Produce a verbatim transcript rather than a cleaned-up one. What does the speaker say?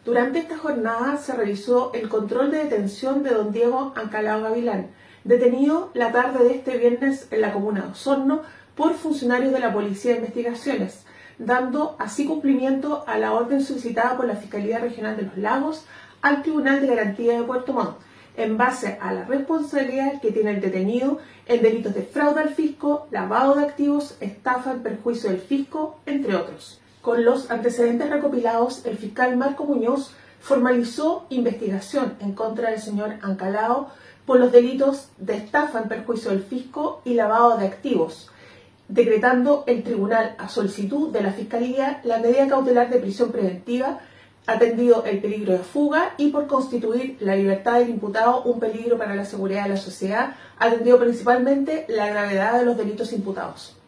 Durante esta jornada se realizó el control de detención de don Diego Ancalao Gavilán, detenido la tarde de este viernes en la comuna de Osorno por funcionarios de la Policía de Investigaciones, dando así cumplimiento a la orden solicitada por la Fiscalía Regional de los Lagos al Tribunal de Garantía de Puerto Montt, en base a la responsabilidad que tiene el detenido en delitos de fraude al fisco, lavado de activos, estafa en perjuicio del fisco, entre otros. Con los antecedentes recopilados, el fiscal Marco Muñoz formalizó investigación en contra del señor Ancalao por los delitos de estafa en perjuicio del fisco y lavado de activos, decretando el tribunal a solicitud de la Fiscalía la medida cautelar de prisión preventiva, atendido el peligro de fuga y por constituir la libertad del imputado un peligro para la seguridad de la sociedad, atendido principalmente la gravedad de los delitos imputados.